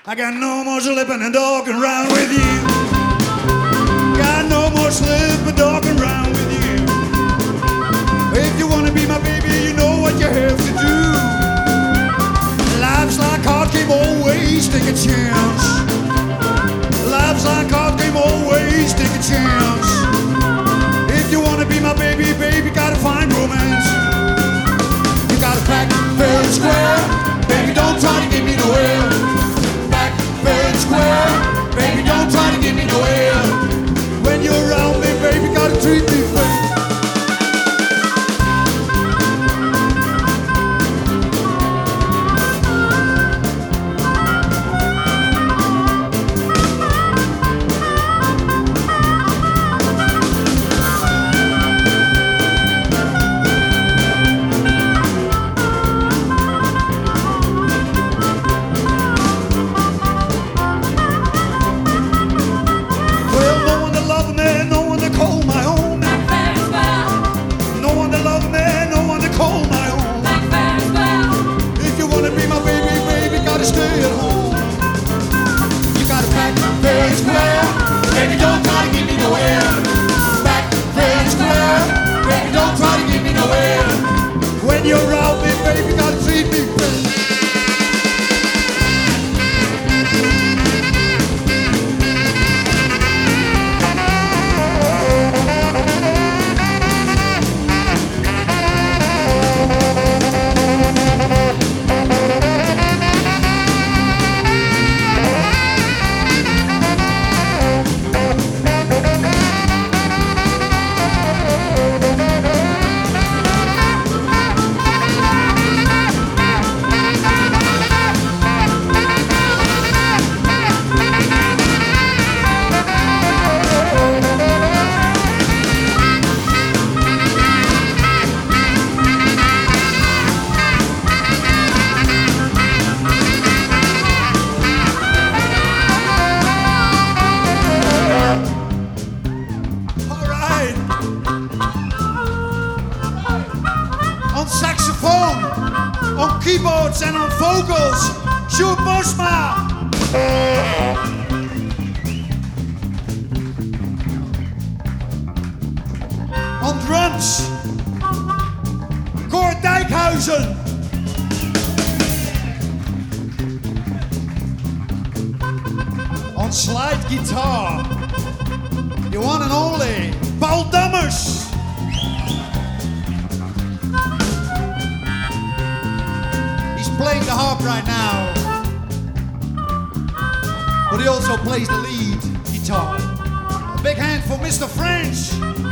I got no more slipping and talking around with you. Got no more slipping, talking around with you. If you wanna be my baby, you know what you have to do. Life's like card game, always take a chance. Life's like card game, always take a chance. If you wanna be my baby, baby, gotta find romance. You gotta pack fair and square, baby, don't try to get me nowhere. Pack fair and square, baby, don't try to get me nowhere. When you're around me, baby, gotta treat me fair. You're out there, baby, gotta treat me fair. On saxophone, on keyboards and on vocals, Sjoerd Bosma. On drums, Cor Dijkhuizen. On slide guitar, the one and only Paul Dammers. Playing the harp right now, but he also plays the lead guitar. A big hand for Mr. French.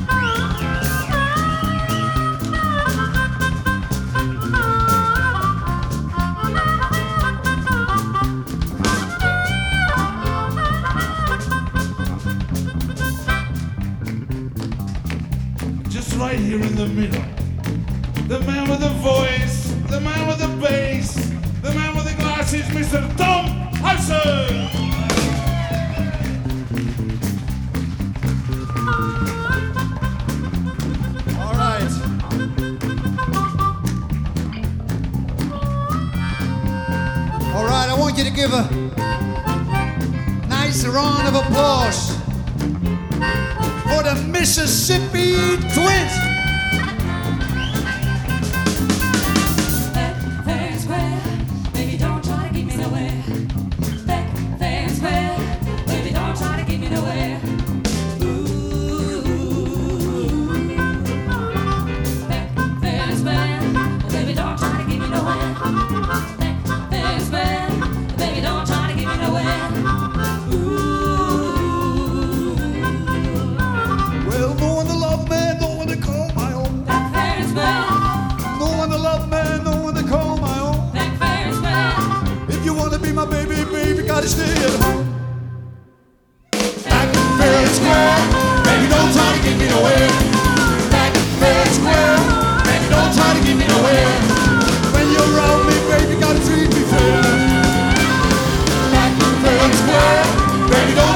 Just right here in the middle, the man with the voice, the man with the bass, the man with the glasses, Mr. Tom Hudson! All right. All right, I want you to give a nice round of applause for the Mississippi Twins. My baby, baby, gotta stay at home. Back fair and square, baby, don't try to get me nowhere. Back fair and square, baby, don't try to get me nowhere. When you're around me, baby, gotta treat me fair. Back fair and square, baby, don't